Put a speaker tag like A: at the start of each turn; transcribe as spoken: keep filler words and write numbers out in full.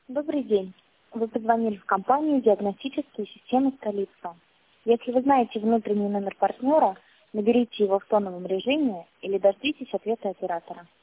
A: Добрый день. Вы позвонили в компанию «Диагностические системы Столица». Если вы знаете внутренний номер партнера, наберите его в тоновом режиме или дождитесь ответа оператора.